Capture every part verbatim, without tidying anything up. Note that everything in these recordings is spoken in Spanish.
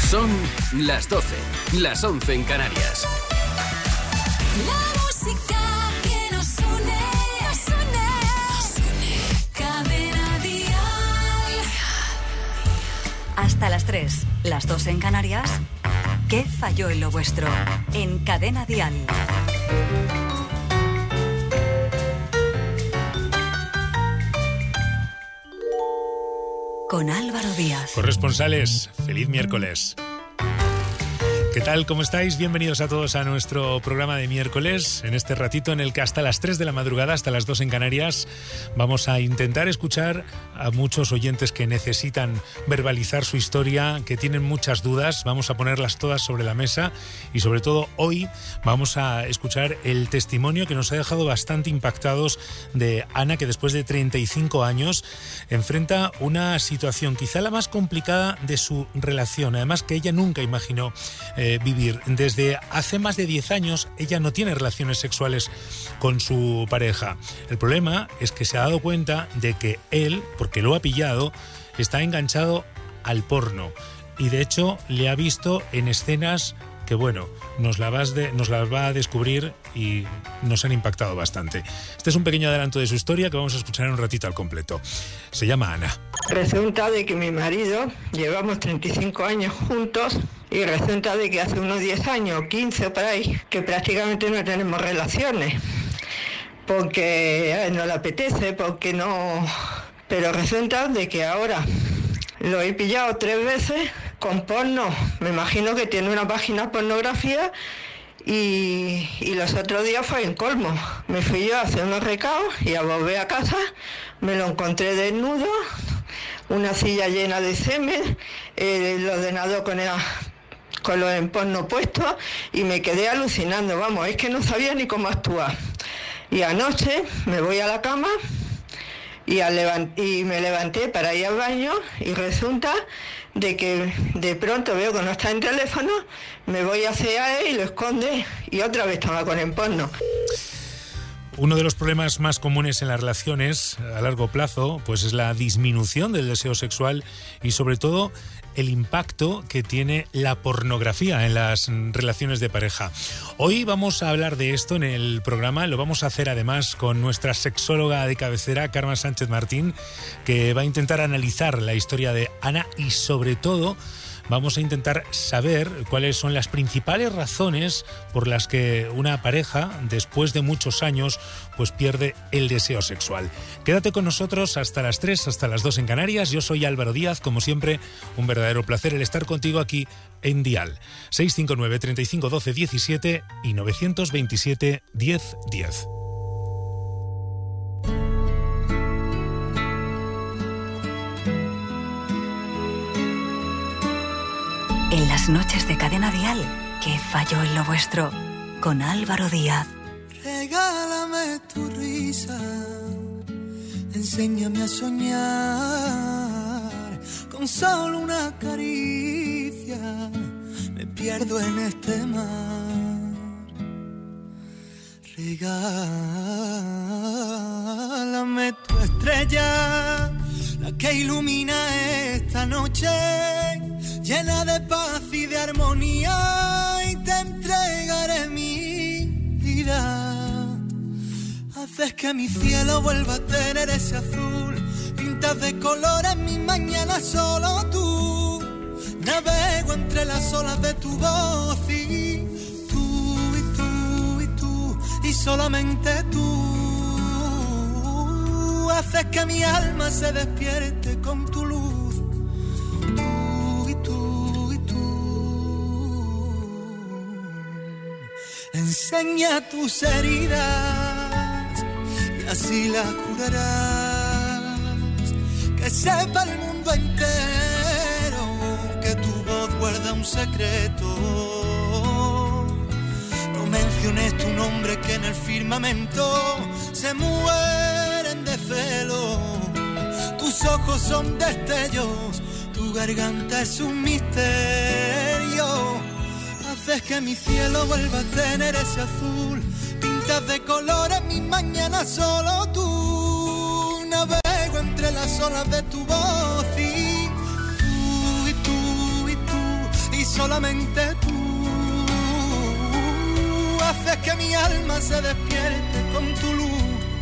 Son las doce, las once en Canarias. La música que nos une, nos une, nos une. Cadena Dial. Hasta las tres, las dos en Canarias. ¿Qué falló en lo vuestro? En Cadena Dial. Con Álvaro Díaz. Corresponsales, feliz miércoles. ¿Qué tal? ¿Cómo estáis? Bienvenidos a todos a nuestro programa de miércoles, en este ratito en el que hasta las tres de la madrugada, hasta las dos en Canarias, vamos a intentar escuchar a muchos oyentes que necesitan verbalizar su historia, que tienen muchas dudas. Vamos a ponerlas todas sobre la mesa y sobre todo hoy vamos a escuchar el testimonio que nos ha dejado bastante impactados de Ana, que después de treinta y cinco años enfrenta una situación quizá la más complicada de su relación, además que ella nunca imaginó Eh, vivir. Desde hace más de diez años ella no tiene relaciones sexuales con su pareja. El problema es que se ha dado cuenta de que él, porque lo ha pillado, está enganchado al porno y de hecho le ha visto en escenas que, bueno, nos, la vas de, nos las va a descubrir y nos han impactado bastante. Este es un pequeño adelanto de su historia que vamos a escuchar en un ratito al completo. Se llama Ana. Resulta de que mi marido, llevamos treinta y cinco años juntos, y resulta de que hace unos diez años, quince por ahí, que prácticamente no tenemos relaciones, porque no le apetece, porque no... Pero resulta de que ahora lo he pillado tres veces con porno. Me imagino que tiene una página de pornografía y, y los otros días fue en colmo. Me fui yo a hacer unos recados y a volver a casa me lo encontré desnudo, una silla llena de semen, el ordenador con el... con los en porno puestos y me quedé alucinando, vamos, es que no sabía ni cómo actuar. Y anoche me voy a la cama y, al levant- y me levanté para ir al baño y resulta de que de pronto veo que no está en teléfono, me voy hacia él y lo esconde y otra vez estaba con el porno. Uno de los problemas más comunes en las relaciones a largo plazo pues es la disminución del deseo sexual y sobre todo el impacto que tiene la pornografía en las relaciones de pareja. Hoy vamos a hablar de esto en el programa, lo vamos a hacer además con nuestra sexóloga de cabecera, Carmen Sánchez Martín, que va a intentar analizar la historia de Ana y sobre todo vamos a intentar saber cuáles son las principales razones por las que una pareja, después de muchos años, pues pierde el deseo sexual. Quédate con nosotros hasta las tres, hasta las dos en Canarias. Yo soy Álvaro Díaz, como siempre, un verdadero placer el estar contigo aquí en Dial. seis cinco nueve, treinta y cinco, doce, diecisiete y nueve veintisiete, diez, diez. En las noches de Cadena Dial, ¿qué falló en lo vuestro? Con Álvaro Díaz. Regálame tu risa, enséñame a soñar, con solo una caricia me pierdo en este mar. Regálame tu estrella, la que ilumina esta noche, llena de paz y de armonía, y te entregaré mi vida. Haces que mi cielo vuelva a tener ese azul, pintas de colores mi mañana solo tú. Navego entre las olas de tu voz y tú, y tú, y tú, y solamente tú. Haces que mi alma se despierte con tu luz. Enseña tus heridas y así las curarás. Que sepa el mundo entero que tu voz guarda un secreto. No menciones tu nombre que en el firmamento se mueren de celo. Tus ojos son destellos, tu garganta es un misterio. Haces que mi cielo vuelva a tener ese azul, pintas de colores mi mañana solo tú. Navego entre las olas de tu voz y tú, y tú, y tú, y solamente tú haces que mi alma se despierte con tu luz.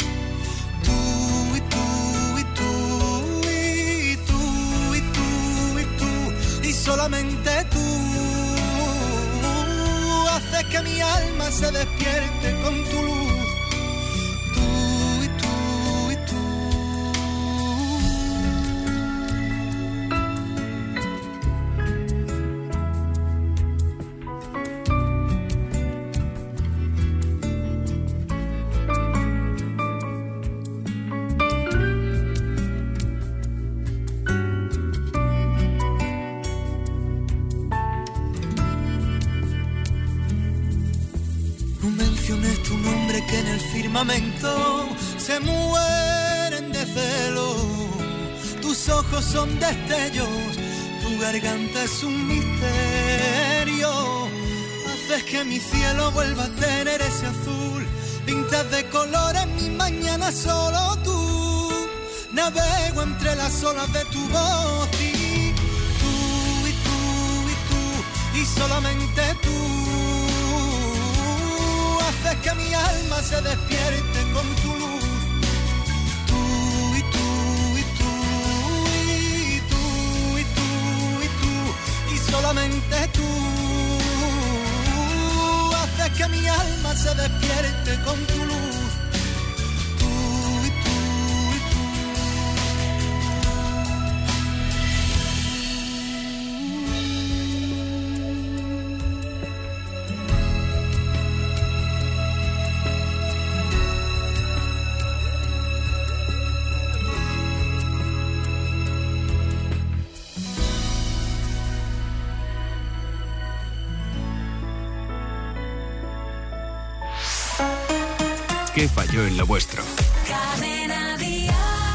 Tú y tú y tú y tú y tú y tú y solamente tú haces que mi alma se despierte con tu luz. Se mueren de celo, tus ojos son destellos, tu garganta es un misterio. Haces que mi cielo vuelva a tener ese azul, pintas de colores mi mañana solo tú. Navego entre las olas de tu voz y tú y tú y tú y solamente tú haces que mi alma se despierte con tu luz. Tú y tú y tú y tú y tú y tú y solamente tú haces que mi alma se despierte con tu luz. ¿Qué falló en lo vuestro? Cadena Dial.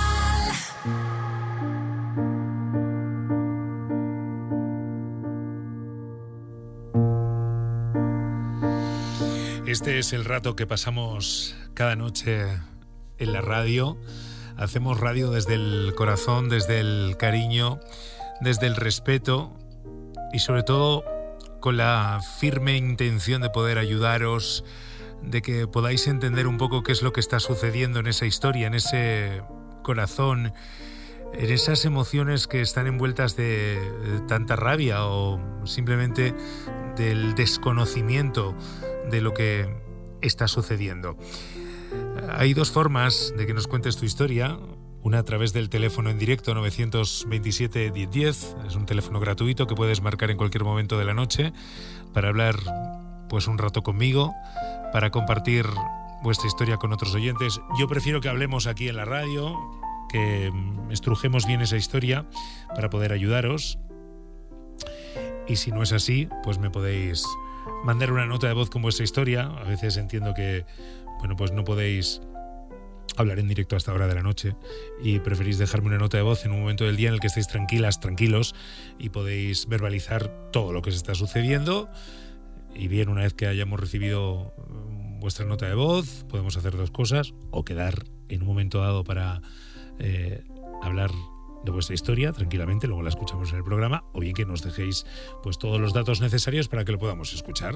Este es el rato que pasamos cada noche en la radio. Hacemos radio desde el corazón, desde el cariño, desde el respeto y sobre todo con la firme intención de poder ayudaros, de que podáis entender un poco qué es lo que está sucediendo en esa historia, en ese corazón, en esas emociones que están envueltas de, de tanta rabia o simplemente del desconocimiento de lo que está sucediendo. Hay dos formas de que nos cuentes tu historia. Una a través del teléfono en directo nueve dos siete, diez diez. Es un teléfono gratuito que puedes marcar en cualquier momento de la noche para hablar pues un rato conmigo, para compartir vuestra historia con otros oyentes. Yo prefiero que hablemos aquí en la radio, que estrujemos bien esa historia para poder ayudaros. Y si no es así, pues me podéis mandar una nota de voz con vuestra historia. A veces entiendo que, bueno, pues no podéis hablar en directo a esta hora de la noche y preferís dejarme una nota de voz en un momento del día en el que estéis tranquilas, tranquilos y podéis verbalizar todo lo que se está sucediendo. Y bien, una vez que hayamos recibido vuestra nota de voz, podemos hacer dos cosas: o quedar en un momento dado para eh, hablar de vuestra historia tranquilamente, luego la escuchamos en el programa, o bien que nos dejéis pues todos los datos necesarios para que lo podamos escuchar.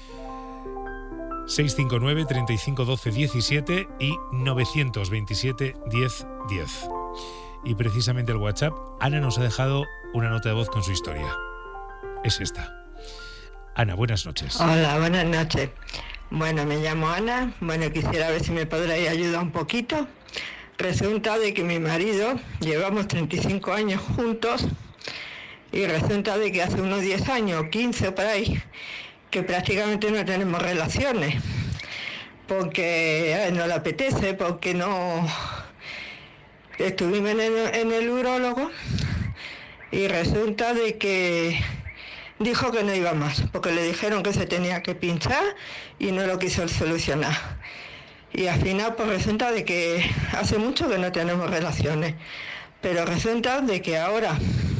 seis cinco nueve, treinta y cinco, doce, diecisiete y nueve dos siete, diez, diez. Y precisamente el WhatsApp, Ana nos ha dejado una nota de voz con su historia. Es esta. Ana, buenas noches. Hola, buenas noches. Bueno, me llamo Ana. Bueno, quisiera ver si me podréis ayudar un poquito. Resulta de que mi marido, llevamos treinta y cinco años juntos, y resulta de que hace unos diez años, quince por ahí, que prácticamente no tenemos relaciones, porque a él no le apetece, porque no... Estuvimos en el, en el urólogo y resulta de que dijo que no iba más, porque le dijeron que se tenía que pinchar y no lo quiso solucionar. Y al final pues resulta de que hace mucho que no tenemos relaciones, pero resulta de que ahora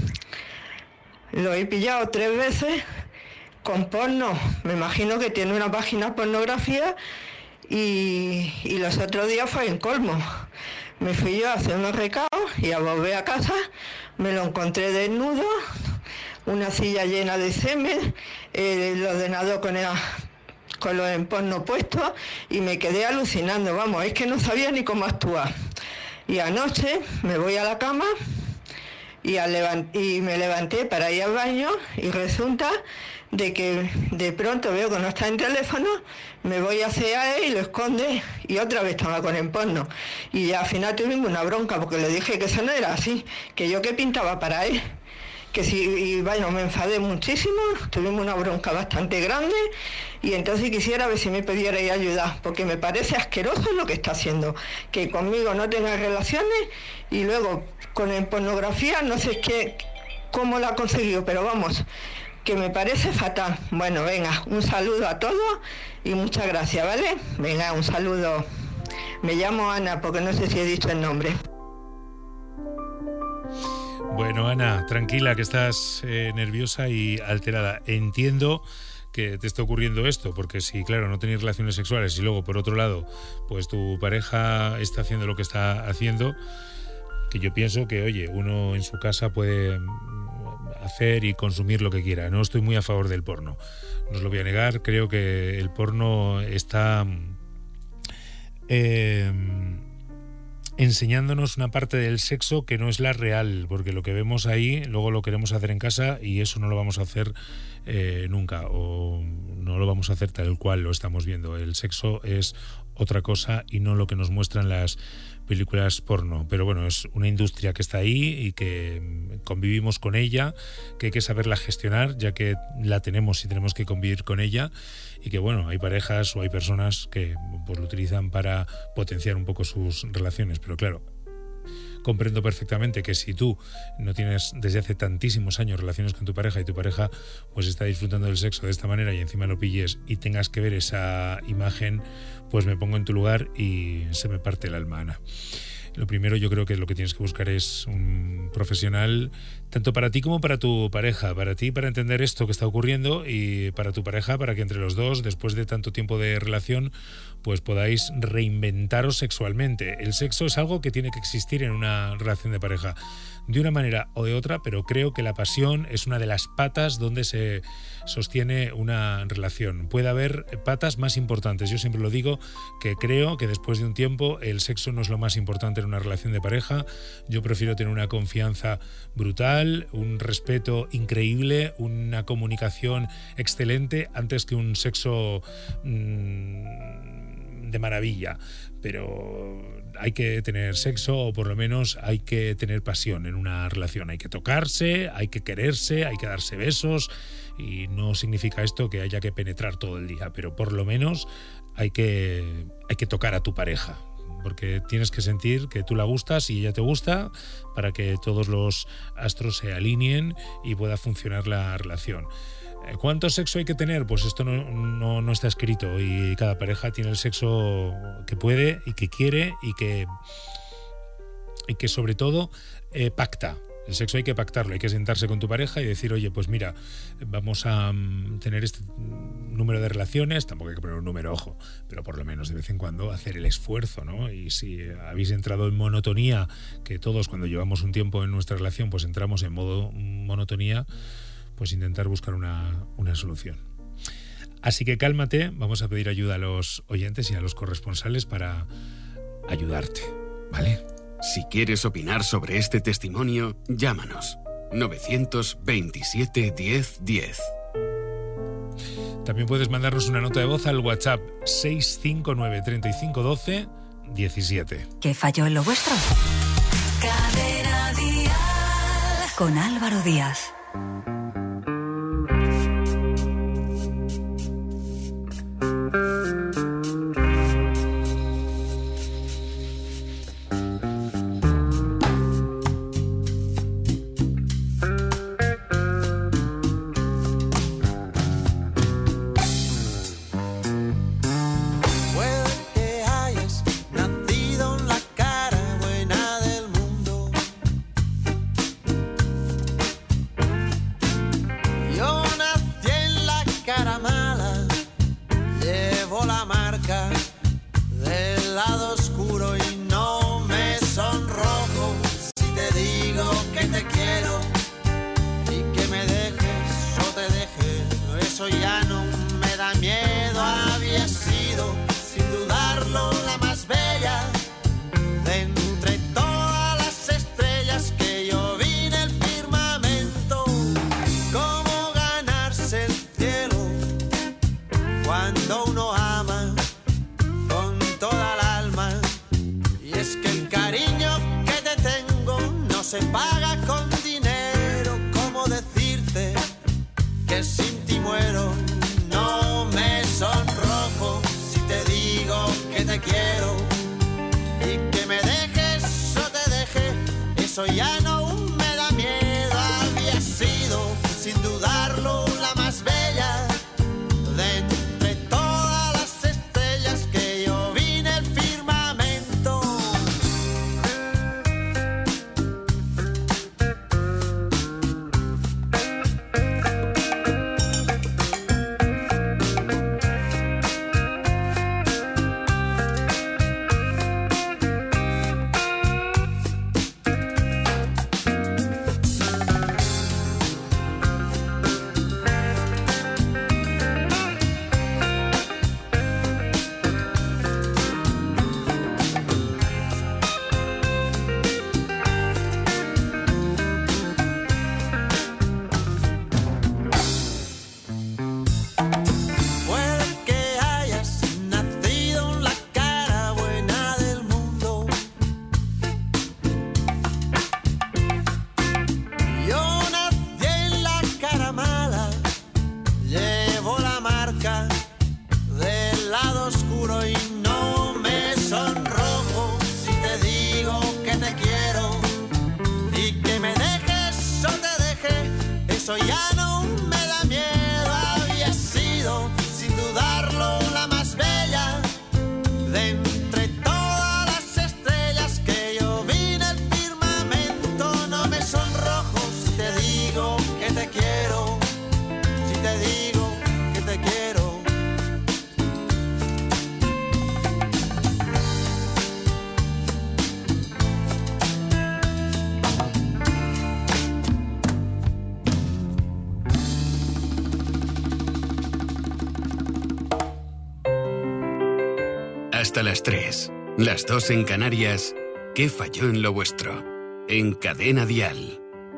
lo he pillado tres veces con porno. Me imagino que tiene una página de pornografía y, y los otros días fue en colmo. Me fui yo a hacer unos recados y a volver a casa me lo encontré desnudo una silla llena de semen, el ordenador con el, con los empornos puestos, y me quedé alucinando, vamos, es que no sabía ni cómo actuar. Y anoche me voy a la cama y, al levant- y me levanté para ir al baño, y resulta de que de pronto veo que no está en teléfono, me voy hacia él y lo esconde, y otra vez estaba con el porno. Y ya al final tuvimos una bronca, porque le dije que eso no era así, que yo qué pintaba para él, que si, y bueno, me enfadé muchísimo, tuvimos una bronca bastante grande, y entonces quisiera ver si me pudierais ayudar, porque me parece asqueroso lo que está haciendo, que conmigo no tenga relaciones, y luego con la pornografía, no sé qué, cómo la ha conseguido, pero vamos, que me parece fatal. Bueno, venga, un saludo a todos y muchas gracias, ¿vale? Venga, un saludo. Me llamo Ana, porque no sé si he dicho el nombre. Bueno, Ana, tranquila, que estás eh, nerviosa y alterada. Entiendo que te está ocurriendo esto, porque si, claro, no tenéis relaciones sexuales y luego, por otro lado, pues tu pareja está haciendo lo que está haciendo, que yo pienso que, oye, uno en su casa puede hacer y consumir lo que quiera. No estoy muy a favor del porno, no os lo voy a negar. Creo que el porno está eh, enseñándonos una parte del sexo que no es la real, porque lo que vemos ahí luego lo queremos hacer en casa, y eso no lo vamos a hacer eh, nunca, o no lo vamos a hacer tal cual lo estamos viendo. El sexo es otra cosa y no lo que nos muestran las películas porno, pero bueno, es una industria que está ahí y que convivimos con ella, que hay que saberla gestionar, ya que la tenemos y tenemos que convivir con ella, y que bueno, hay parejas o hay personas que pues lo utilizan para potenciar un poco sus relaciones, pero claro, comprendo perfectamente que si tú no tienes desde hace tantísimos años relaciones con tu pareja y tu pareja pues está disfrutando del sexo de esta manera y encima lo pilles y tengas que ver esa imagen, pues me pongo en tu lugar y se me parte el alma, Ana. Lo primero, yo creo que lo que tienes que buscar es un profesional, tanto para ti como para tu pareja. Para ti, para entender esto que está ocurriendo, y para tu pareja, para que entre los dos, después de tanto tiempo de relación, pues podáis reinventaros sexualmente. El sexo es algo que tiene que existir en una relación de pareja, de una manera o de otra, pero creo que la pasión es una de las patas donde se sostiene una relación. Puede haber patas más importantes. Yo siempre lo digo, que creo que después de un tiempo el sexo no es lo más importante en una relación de pareja. Yo prefiero tener una confianza brutal, un respeto increíble, una comunicación excelente, antes que un sexo mmm, de maravilla. Pero hay que tener sexo, o por lo menos hay que tener pasión en una relación. Hay que tocarse, hay que quererse, hay que darse besos, y no significa esto que haya que penetrar todo el día, pero por lo menos hay que, hay que tocar a tu pareja, porque tienes que sentir que tú la gustas y ella te gusta, para que todos los astros se alineen y pueda funcionar la relación. ¿Cuánto sexo hay que tener? Pues esto no, no, no está escrito, y cada pareja tiene el sexo que puede y que quiere, y que, y que sobre todo eh, pacta. El sexo hay que pactarlo, hay que sentarse con tu pareja y decir, oye, pues mira, vamos a um, tener este número de relaciones, tampoco hay que poner un número, ojo, pero por lo menos de vez en cuando hacer el esfuerzo, ¿no? Y si habéis entrado en monotonía, que todos cuando llevamos un tiempo en nuestra relación pues entramos en modo monotonía, pues intentar buscar una, una solución. Así que cálmate, vamos a pedir ayuda a los oyentes y a los corresponsales para ayudarte, ¿vale? Si quieres opinar sobre este testimonio, llámanos novecientos veintisiete diez diez. También puedes mandarnos una nota de voz al WhatsApp seis cinco nueve, treinta y cinco, doce, diecisiete. ¿Qué falló en lo vuestro? Cadena Dial. Con Álvaro Díaz. se paga con dinero. ¿Cómo decirte que sin ti muero? No me sonrojo si te digo que te quiero y que me dejes o te deje. Eso ya no me da miedo. Había sido, sin dudarlo, la más bella de entre todas las estrellas que yo vi en el firmamento. Hasta las tres, las dos en Canarias. ¿Qué falló en lo vuestro? En Cadena Dial.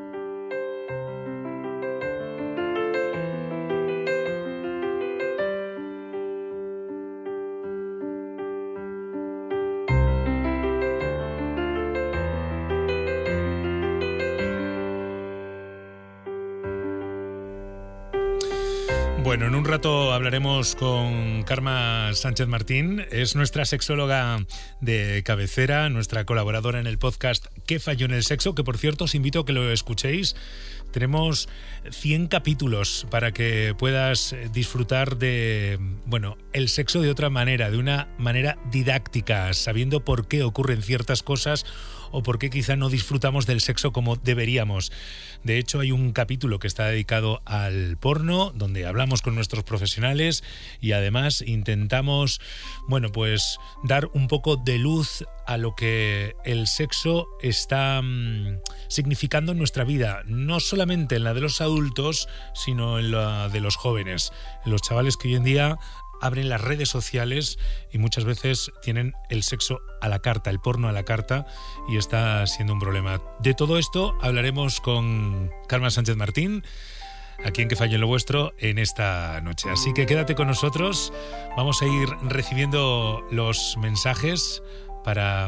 Bueno, en un rato hablaremos con Karma Sánchez Martín. Es nuestra sexóloga de cabecera, nuestra colaboradora en el podcast ¿Qué falló en el sexo? Que, por cierto, os invito a que lo escuchéis. Tenemos cien capítulos para que puedas disfrutar de, bueno, el sexo de otra manera, de una manera didáctica, sabiendo por qué ocurren ciertas cosas o por qué quizá no disfrutamos del sexo como deberíamos. De hecho, hay un capítulo que está dedicado al porno, donde hablamos con nuestros profesionales y además intentamos, bueno, pues dar un poco de luz a lo que el sexo está mmm, significando en nuestra vida, no solamente en la de los adultos, sino en la de los jóvenes, en los chavales que hoy en día abren las redes sociales y muchas veces tienen el sexo a la carta, el porno a la carta, y está siendo un problema. De todo esto hablaremos con Karma Sánchez Martín, aquí en Que Falló en lo Vuestro, en esta noche. Así que quédate con nosotros, vamos a ir recibiendo los mensajes para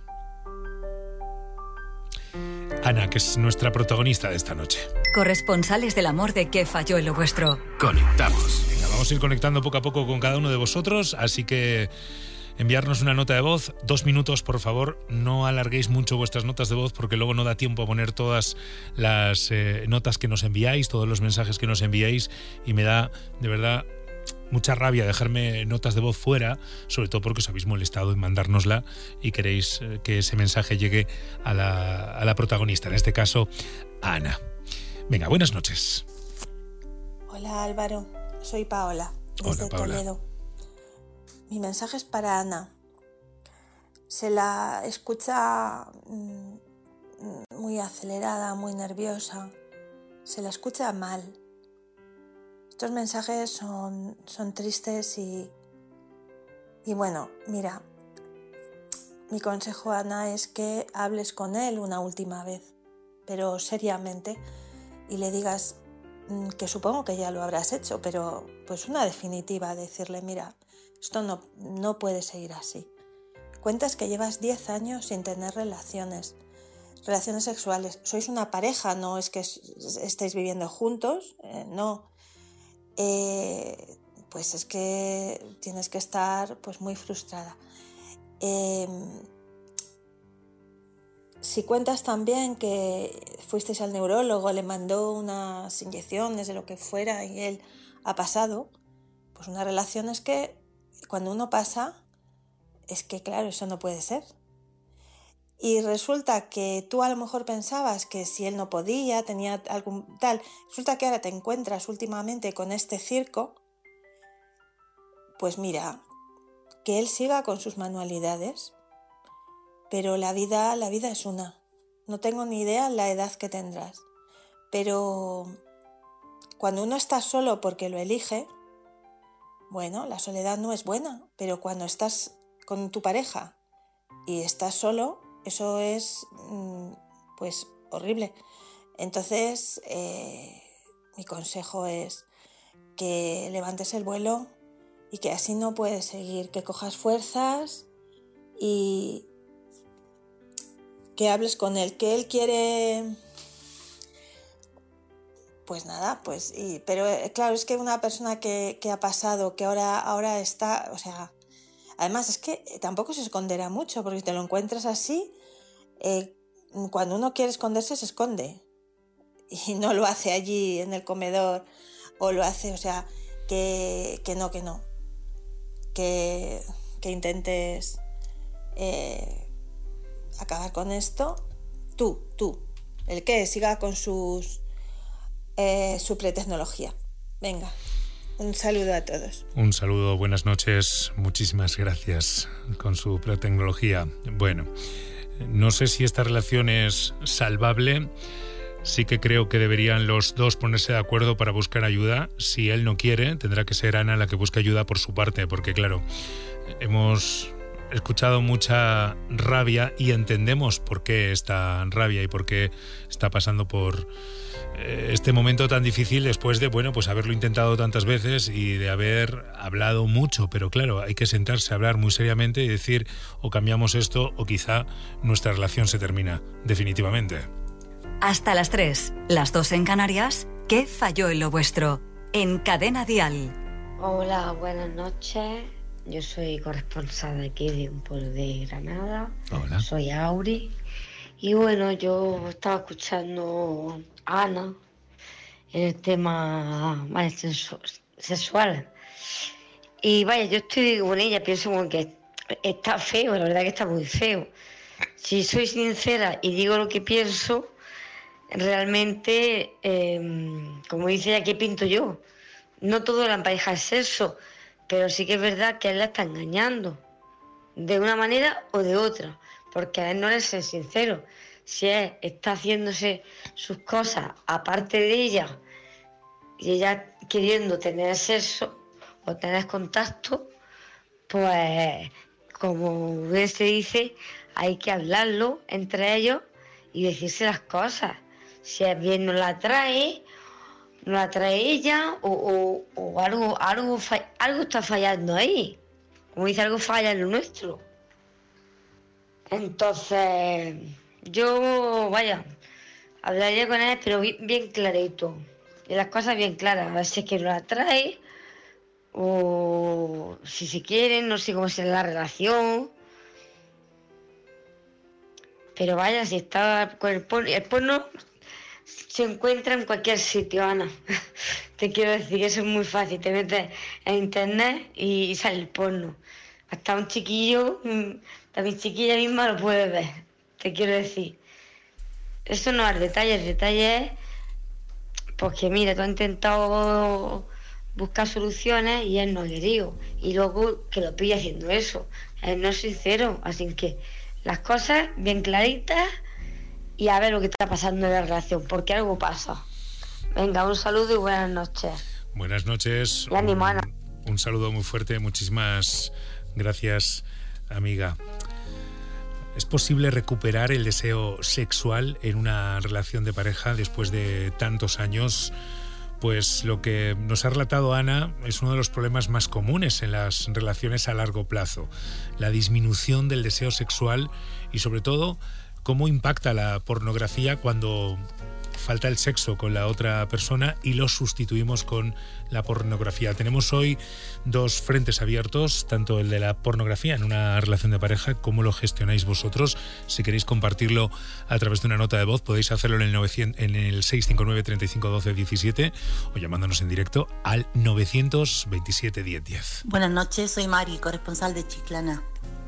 Ana, que es nuestra protagonista de esta noche. Corresponsales del amor de ¿Qué falló en lo vuestro? Conectamos. Venga, vamos a ir conectando poco a poco con cada uno de vosotros, así que enviarnos una nota de voz, dos minutos, por favor. No alarguéis mucho vuestras notas de voz porque luego no da tiempo a poner todas las eh, notas que nos enviáis, todos los mensajes que nos enviáis, y me da, de verdad, mucha rabia dejarme notas de voz fuera, sobre todo porque os habéis molestado en mandárnosla y queréis que ese mensaje llegue a la, a la protagonista, en este caso a Ana. Venga, buenas noches. Hola Álvaro, soy Paola, desde Hola, Paola. Toledo. Mi mensaje es para Ana. Se la escucha mmm, muy acelerada, muy nerviosa. Se la escucha mal. Estos mensajes son, son tristes y, y bueno, mira, mi consejo, Ana, es que hables con él una última vez, pero seriamente, y le digas mmm, que supongo que ya lo habrás hecho, pero pues una definitiva, decirle, mira, esto no, no puede seguir así. Cuentas que llevas diez años sin tener relaciones. relaciones sexuales. Sois una pareja, no es que estéis viviendo juntos, eh, no. Eh, pues es que tienes que estar pues muy frustrada. Eh, si cuentas también que fuisteis al neurólogo, le mandó unas inyecciones de lo que fuera y él ha pasado, pues una relación es que cuando uno pasa, es que claro, eso no puede ser. Y resulta que tú a lo mejor pensabas que si él no podía, tenía algún tal, resulta que ahora te encuentras últimamente con este circo, pues mira, que él siga con sus manualidades, pero la vida, la vida es una. No tengo ni idea la edad que tendrás, pero cuando uno está solo porque lo elige, bueno, la soledad no es buena, pero cuando estás con tu pareja y estás solo, eso es pues horrible. Entonces, eh, mi consejo es que levantes el vuelo y que así no puedes seguir, que cojas fuerzas y que hables con él, que él quiere, pues nada, pues, y, pero claro, es que una persona que, que ha pasado, que ahora, ahora está, o sea, además es que tampoco se esconderá mucho, porque si te lo encuentras así, eh, cuando uno quiere esconderse se esconde y no lo hace allí en el comedor o lo hace, o sea, que, que no, que no, que, que intentes eh, acabar con esto, tú, tú, el que siga con sus eh, su pretecnología. Venga, un saludo a todos. Un saludo, buenas noches, muchísimas gracias con su pretecnología. Bueno, no sé si esta relación es salvable. Sí que creo que deberían los dos ponerse de acuerdo para buscar ayuda. Si él no quiere, tendrá que ser Ana la que busque ayuda por su parte, porque claro, hemos escuchado mucha rabia y entendemos por qué esta rabia y por qué está pasando por eh, este momento tan difícil después de, bueno, pues haberlo intentado tantas veces y de haber hablado mucho, pero claro, hay que sentarse a hablar muy seriamente y decir o cambiamos esto o quizá nuestra relación se termina definitivamente. Hasta las tres, las dos en Canarias, ¿qué falló en lo vuestro? En Cadena Dial. Hola, buenas noches. Yo soy corresponsal de aquí de un pueblo de Granada. Hola. Soy Auri. Y bueno, yo estaba escuchando a Ana en el tema vale, sexual. Y vaya, yo estoy con ella, pienso como que está feo, la verdad que está muy feo. Si soy sincera y digo lo que pienso, realmente, eh, como dice ella, ¿qué pinto yo? No todo en la pareja es sexo, pero sí que es verdad que él la está engañando, de una manera o de otra, porque a él no le es sincero. Si él está haciéndose sus cosas aparte de ella y ella queriendo tener sexo o tener contacto, pues como bien se dice, hay que hablarlo entre ellos y decirse las cosas. Si es bien no la trae, no la trae ella o, o, o algo, algo, algo está fallando ahí. Como dice, algo falla en lo nuestro. Entonces, yo, vaya, hablaría con él, pero bien, bien clarito. Y las cosas bien claras. A ver si es que no la trae o si se quieren, no sé cómo será la relación. Pero vaya, si está con el porno, el porno se encuentra en cualquier sitio, Ana. Te quiero decir que eso es muy fácil. Te metes en internet y sale el porno. Hasta un chiquillo, también chiquilla misma lo puede ver. Te quiero decir. Eso no es el detalle, el detalle es porque mira, tú has intentado buscar soluciones y él no ha querido. Y luego que lo pille haciendo eso. Él no es sincero, así que las cosas bien claritas y a ver lo que está pasando en la relación, porque algo pasa. Venga, un saludo y buenas noches. Buenas noches. La animo, Ana. Un, un saludo muy fuerte, muchísimas gracias, amiga. ¿Es posible recuperar el deseo sexual en una relación de pareja después de tantos años? Pues lo que nos ha relatado Ana es uno de los problemas más comunes en las relaciones a largo plazo. La disminución del deseo sexual y sobre todo cómo impacta la pornografía cuando falta el sexo con la otra persona y lo sustituimos con la pornografía. Tenemos hoy dos frentes abiertos, tanto el de la pornografía en una relación de pareja, cómo lo gestionáis vosotros. Si queréis compartirlo a través de una nota de voz, podéis hacerlo en el, novecientos, en el seis cinco nueve, treinta y cinco, doce, diecisiete o llamándonos en directo al novecientos veintisiete, diez, diez. Buenas noches, soy Mari, corresponsal de Chiclana.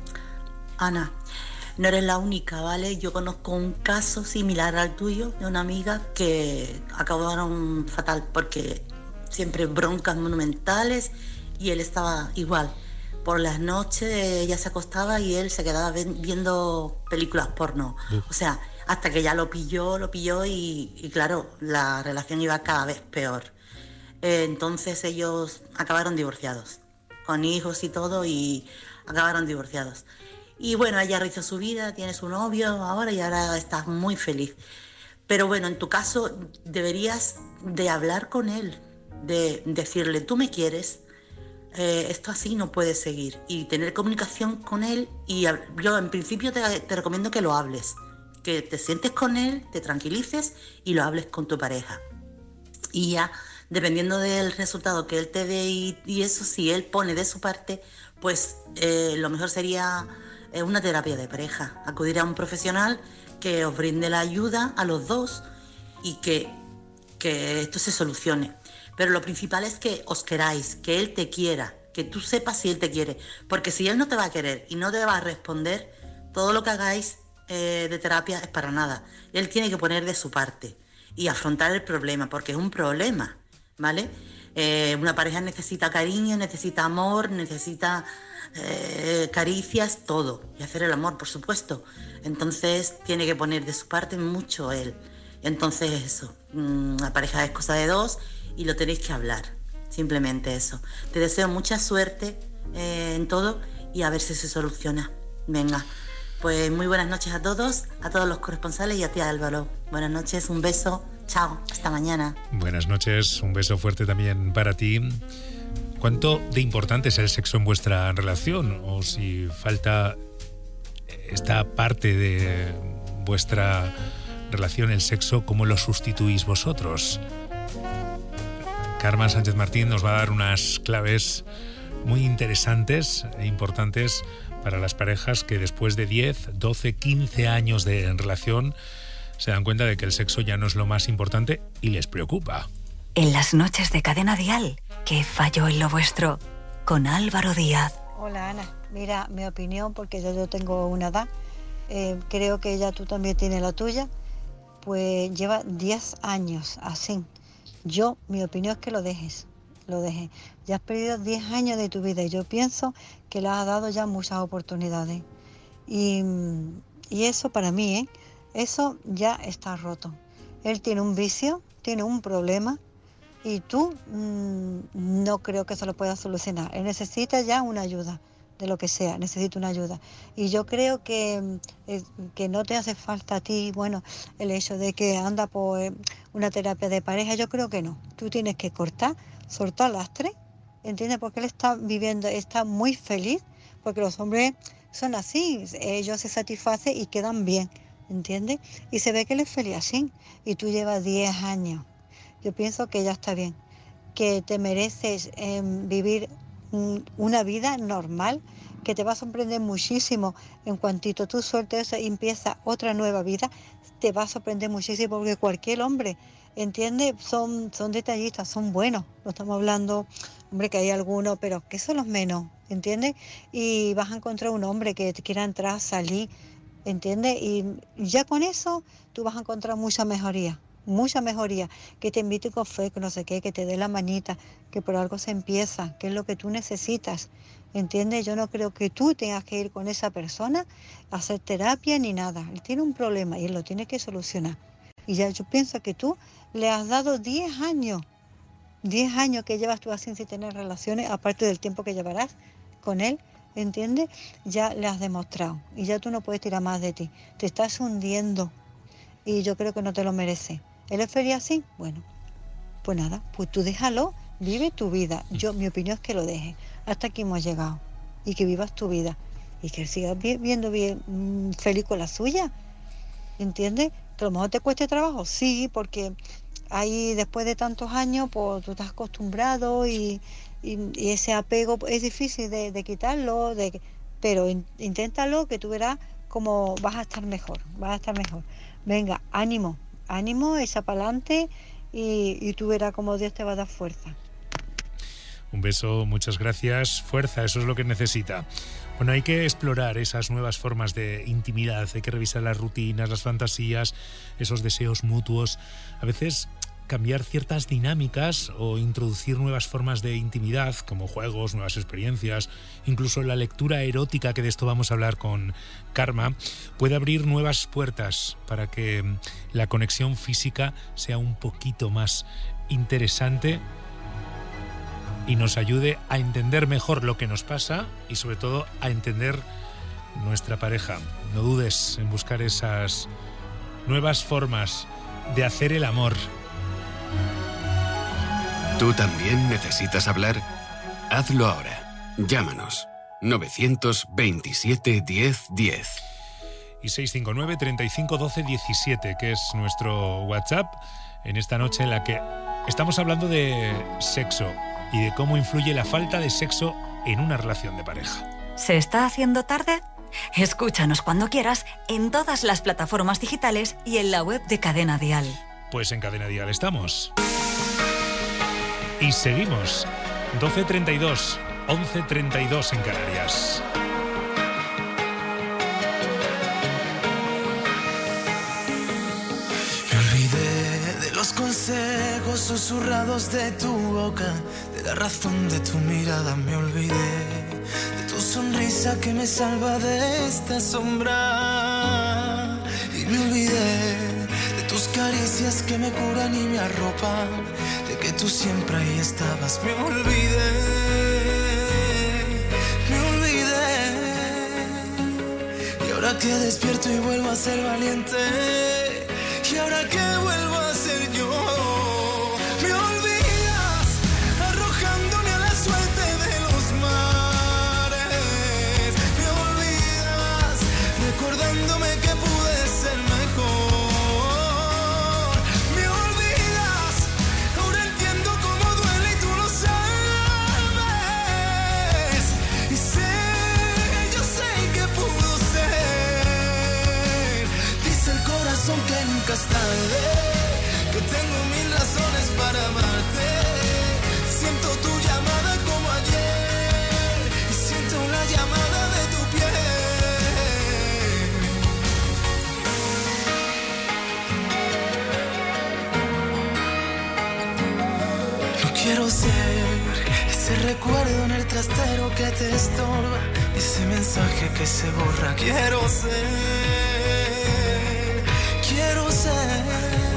Ana, no eres la única, ¿vale? Yo conozco un caso similar al tuyo de una amiga que acabaron fatal porque siempre broncas monumentales y él estaba igual. Por las noches ella se acostaba y él se quedaba viendo películas porno. Uh. O sea, hasta que ya lo pilló, lo pilló y, y claro, la relación iba cada vez peor. Eh, entonces ellos acabaron divorciados, con hijos y todo, y acabaron divorciados. Y bueno, ella rehizo su vida, tiene su novio ahora y ahora está muy feliz. Pero bueno, en tu caso deberías de hablar con él, de decirle, tú me quieres, eh, esto así no puede seguir. Y tener comunicación con él. Y yo en principio te, te recomiendo que lo hables, que te sientes con él, te tranquilices y lo hables con tu pareja. Y ya, dependiendo del resultado que él te dé y, y eso, si él pone de su parte, pues eh, lo mejor sería una terapia de pareja, acudir a un profesional que os brinde la ayuda a los dos y que, que esto se solucione. Pero lo principal es que os queráis, que él te quiera, que tú sepas si él te quiere, porque si él no te va a querer y no te va a responder, todo lo que hagáis eh, de terapia es para nada. Él tiene que poner de su parte y afrontar el problema, porque es un problema, ¿vale? Eh, una pareja necesita cariño, necesita amor, necesita eh, caricias, todo. Y hacer el amor, por supuesto. Entonces tiene que poner de su parte mucho él. Entonces eso, mmm, la pareja es cosa de dos y lo tenéis que hablar. Simplemente eso. Te deseo mucha suerte eh, en todo y a ver si se soluciona. Venga, pues muy buenas noches a todos, a todos los corresponsales y a ti, Álvaro. Buenas noches, un beso. Chao, hasta mañana. Buenas noches, un beso fuerte también para ti. ¿Cuánto de importante es el sexo en vuestra relación? O si falta esta parte de vuestra relación, el sexo, ¿cómo lo sustituís vosotros? Carmen Sánchez Martín nos va a dar unas claves muy interesantes e importantes para las parejas que después de diez, doce, quince años de relación se dan cuenta de que el sexo ya no es lo más importante y les preocupa. En las noches de Cadena Dial, ¿qué falló en lo vuestro? Con Álvaro Díaz. Hola Ana, mira, mi opinión, porque yo, yo tengo una edad, eh, creo que ya tú también tienes la tuya, pues lleva diez años así. Yo, mi opinión es que lo dejes, lo dejes. Ya has perdido diez años de tu vida y yo pienso que le has dado ya muchas oportunidades. Y, y eso para mí, ¿eh? Eso ya está roto. Él tiene un vicio, tiene un problema y tú mmm, no creo que se lo puedas solucionar. Él necesita ya una ayuda, de lo que sea, necesita una ayuda. Y yo creo que, eh, que no te hace falta a ti, bueno, el hecho de que anda por eh, una terapia de pareja, yo creo que no. Tú tienes que cortar, soltar lastre, ¿entiendes? Porque él está viviendo, está muy feliz, porque los hombres son así, ellos se satisfacen y quedan bien. ¿Entiendes? Y se ve que él es feliz así. Y tú llevas diez años. Yo pienso que ya está bien. Que te mereces eh, vivir mm, una vida normal, que te va a sorprender muchísimo. En cuantito tú sueltes eso y empieza otra nueva vida, te va a sorprender muchísimo porque cualquier hombre, ¿entiendes? Son, son detallistas, son buenos. No estamos hablando, hombre, que hay algunos, pero que son los menos, ¿entiendes? Y vas a encontrar un hombre que te quiera entrar, salir, ¿entiendes? Y ya con eso tú vas a encontrar mucha mejoría, mucha mejoría, que te invite con fe, que no sé qué, que te dé la manita, que por algo se empieza, que es lo que tú necesitas, ¿entiendes? Yo no creo que tú tengas que ir con esa persona a hacer terapia ni nada. Él tiene un problema y él lo tiene que solucionar. Y ya yo pienso que tú le has dado diez años, diez años que llevas tú así sin tener relaciones, aparte del tiempo que llevarás con él, ¿entiendes? Ya le has demostrado y ya tú no puedes tirar más de ti. Te estás hundiendo y yo creo que no te lo mereces. ¿Él es feliz así? Bueno, pues nada, pues tú déjalo, vive tu vida. Yo, mi opinión es que lo dejes. Hasta aquí hemos llegado y que vivas tu vida y que sigas viendo bien, feliz con la suya. ¿entiendes? Que a lo mejor te cueste trabajo, sí, porque ahí después de tantos años, pues tú estás acostumbrado y, y, y ese apego es difícil de, de quitarlo, de, pero in, inténtalo que tú verás cómo vas a estar mejor, vas a estar mejor. Venga, ánimo, ánimo, echa para adelante y, y tú verás cómo Dios te va a dar fuerza. Un beso, muchas gracias. Fuerza, eso es lo que necesita. Bueno, hay que explorar esas nuevas formas de intimidad, hay que revisar las rutinas, las fantasías, esos deseos mutuos. A veces cambiar ciertas dinámicas o introducir nuevas formas de intimidad, como juegos, nuevas experiencias, incluso la lectura erótica, que de esto vamos a hablar con Karma, puede abrir nuevas puertas para que la conexión física sea un poquito más interesante y nos ayude a entender mejor lo que nos pasa y sobre todo a entender nuestra pareja. No dudes en buscar esas nuevas formas de hacer el amor. ¿Tú también necesitas hablar? Hazlo ahora. Llámanos. novecientos veintisiete diez diez. Y seiscientos cincuenta y nueve, treinta y cinco, doce, diecisiete, que es nuestro WhatsApp, en esta noche en la que estamos hablando de sexo y de cómo influye la falta de sexo en una relación de pareja. ¿Se está haciendo tarde? Escúchanos cuando quieras en todas las plataformas digitales y en la web de Cadena Dial. Pues en Cadena Dial estamos. Y seguimos. doce treinta y dos, once treinta y dos en Canarias. Me olvidé de los consejos susurrados de tu boca, de la razón de tu mirada. Me olvidé de tu sonrisa que me salva de esta sombra. Y me olvidé de tus caricias que me curan y me arropan, de que tú siempre ahí estabas. Me olvidé, me olvidé. Y ahora que despierto y vuelvo a ser valiente, y ahora que vuelvo a ser yo, me olvidas arrojándome a la suerte de los mares. Me olvidas recordándome que pude ser mejor. Me olvidas, ahora entiendo cómo duele y tú lo sabes. Y sé, yo sé que pudo ser. Dice el corazón que nunca es tarde, que tengo mil razones para amarte. Siento tu llamada como ayer y siento la llamada de tu piel. No quiero ser ese recuerdo en el trastero que te estorba, ese mensaje que se borra. Quiero ser, quiero ser.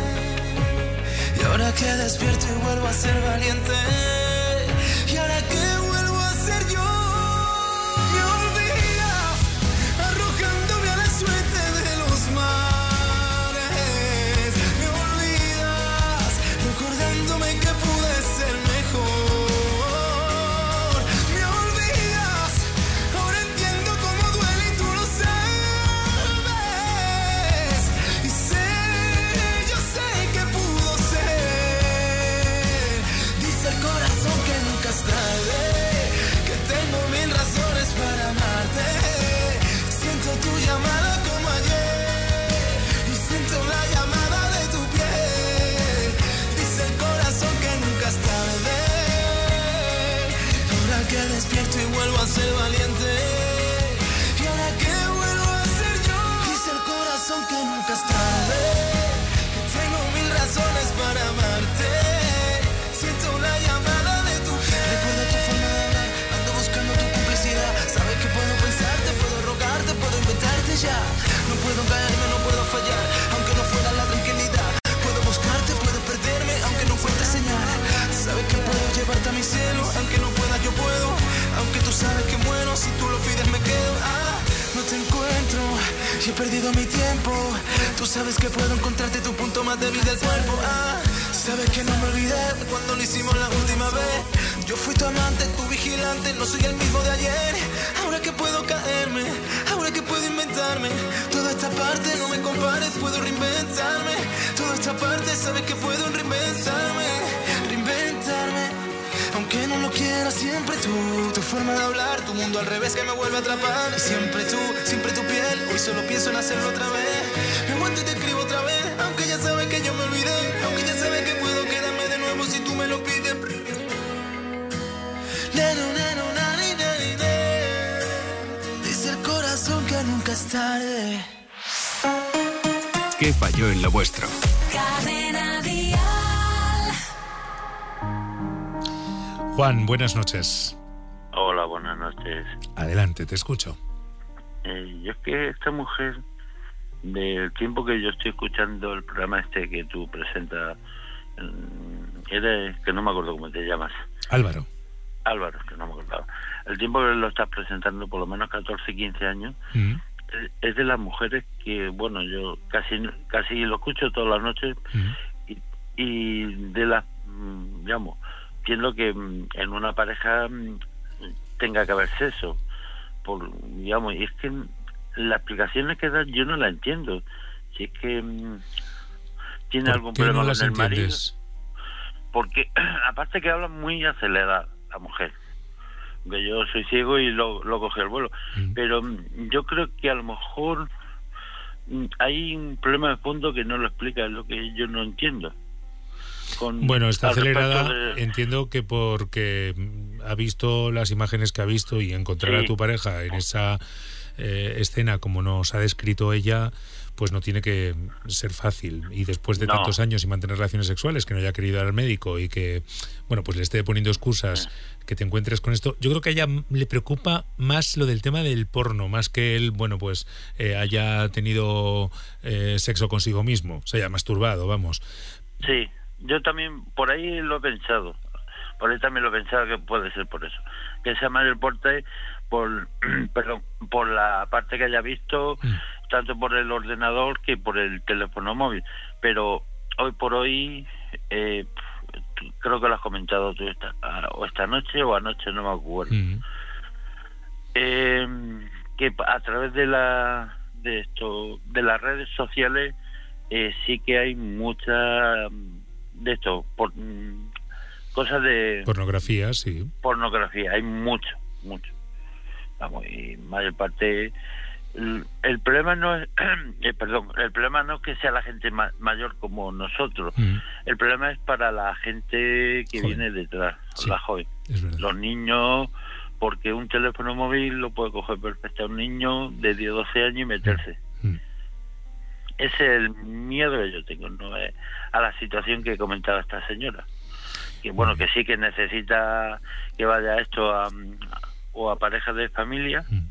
Y ahora que despierto y vuelvo a ser valiente, y ahora que vuelvo a ser yo, me olvidas arrojándome a la suerte de los mares. Me olvidas recordándome que pude ser mejor. Me olvidas, ahora entiendo cómo duele y tú lo sabes. Y sé, yo sé que pudo ser. Dice el corazón que nunca es tarde, que tengo mil razones para amarte. Siento tu llamada como ayer y siento la llamada de tu piel. Dice el corazón que nunca es tarde, ahora que despierto y vuelvo a ser valiente, y ahora que vuelvo a ser yo. Dice el corazón que nunca es tarde, que tengo mil razones para amarte. Siento la llamada de tu piel. Recuerdo tu forma de hablar, ando buscando tu complicidad. Sabes que puedo pensarte, puedo rogarte, puedo inventarte ya. No puedo caerme, no puedo fallar, aunque no fuera la tranquilidad. Puedo buscarte, puedo perderme, aunque no fuerte señal. Sabes que puedo llevarte a mi cielo, aunque no pueda yo puedo. Aunque tú sabes que muero, si tú lo pides me quedo. Ah, no te encuentro y he perdido mi tiempo. Tú sabes que puedo encontrarte tu punto más débil del cuerpo. Ah, sabes que no me olvidé de cuando lo hicimos la última vez. Yo fui tu amante, tu vigilante, no soy el mismo de ayer. Ahora que puedo caerme, ahora que puedo inventarme. Toda esta parte no me compares, puedo reinventarme. Toda esta parte sabes que puedo reinventarme, reinventarme. Aunque no lo quiera, siempre tú, tu forma de hablar, tu mundo al revés que me vuelve a atrapar. Siempre tú, siempre tu piel, hoy solo pienso en hacerlo otra vez. Me aguanto y te escribo otra vez, aunque ya sabes que yo me olvidé. Aunque ya sabes que puedo quedarme de nuevo si tú me lo pides. Neno, neno, nani, nani, nani. Dice el corazón que nunca es tarde. ¿Qué falló en lo vuestro? Cadena Dial. Juan, buenas noches. Hola, buenas noches. Adelante, te escucho. Eh, yo es que esta mujer, del tiempo que yo estoy escuchando el programa este que tú presentas, eres, que no me acuerdo cómo te llamas. Álvaro. Álvaro, que no me acordaba. El tiempo que lo estás presentando, por lo menos catorce, quince años, Mm. es, es de las mujeres que, bueno, yo casi casi lo escucho todas las noches, Mm. y, y de las, mm, digamos, entiendo que mm, en una pareja mm, tenga que haber sexo, por, digamos, y es que mm, las explicaciones que dan yo no las entiendo. Si es que mm, tiene ¿Por algún qué problema no las con el marido, entiendes? porque aparte que habla muy acelerada la mujer, que yo soy ciego y lo, lo cogí el vuelo, Mm. pero mm, yo creo que a lo mejor mm, hay un problema de fondo que no lo explica, es lo que yo no entiendo. Con, Bueno, está al respecto acelerada, de- entiendo que porque mm, ha visto las imágenes que ha visto y encontrar Sí. a tu pareja en esa eh, escena como nos ha descrito ella, pues no tiene que ser fácil. Y después de No. tantos años y mantener relaciones sexuales, que no haya querido ir al médico y que, bueno, pues le esté poniendo excusas, que te encuentres con esto. Yo creo que a ella le preocupa más lo del tema del porno, más que él, bueno, pues eh, haya tenido eh, sexo consigo mismo, se haya masturbado, vamos. Sí, yo también por ahí lo he pensado, por ahí también lo he pensado que puede ser por eso, que sea más el porte por, perdón, por la parte que haya visto, tanto por el ordenador que por el teléfono móvil, pero hoy por hoy eh, creo que lo has comentado tú esta, o esta noche o anoche, no me acuerdo. Mm. Eh, que a través de la de esto de las redes sociales eh, sí que hay mucha de esto por, mm, cosas de Pornografía, sí. pornografía, hay mucho, mucho. Vamos, y mayor parte el, el problema no es eh, perdón, el problema no es que sea la gente ma- mayor como nosotros. Mm. El problema es para la gente que Joven. viene detrás, Sí. la joven. Es verdad. Los niños, porque un teléfono móvil lo puede coger perfecto a un niño de diez o doce años y meterse. Mm. Ese es el miedo que yo tengo, no es a la situación que comentaba esta señora. Que bueno, que sí que necesita que vaya esto a, o a parejas de familia, Mm.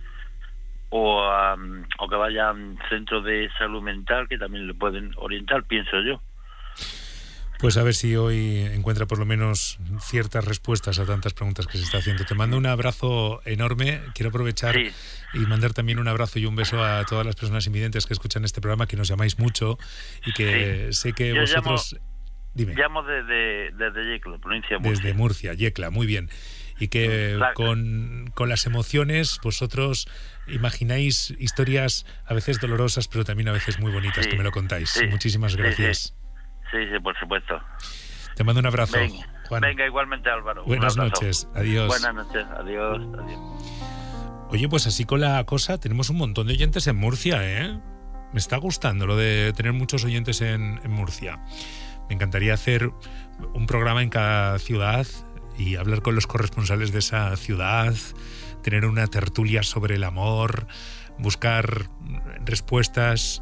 o, a, o que vaya a un centro de salud mental que también le pueden orientar, pienso yo. Pues a ver si hoy encuentra por lo menos ciertas respuestas a tantas preguntas que se está haciendo. Te mando un abrazo enorme. Quiero aprovechar Sí. y mandar también un abrazo y un beso a todas las personas invidentes que escuchan este programa, que nos llamáis mucho y que sé que Yo vosotros... Dime. Llamo desde, desde Yecla, provincia de Murcia. Desde Murcia, Yecla, muy bien. Y que La- con, con las emociones vosotros imagináis historias a veces dolorosas, pero también a veces muy bonitas, Sí, que me lo contáis. sí, Muchísimas sí, gracias. Sí, sí, por supuesto. Te mando un abrazo, Venga, Juan. venga, igualmente, Álvaro. Un Buenas abrazo. noches, adiós. Buenas noches, adiós, adiós. Oye, pues así con la cosa, tenemos un montón de oyentes en Murcia, ¿eh? Me está gustando lo de tener muchos oyentes en, en Murcia. Me encantaría hacer un programa en cada ciudad y hablar con los corresponsales de esa ciudad, tener una tertulia sobre el amor, buscar respuestas,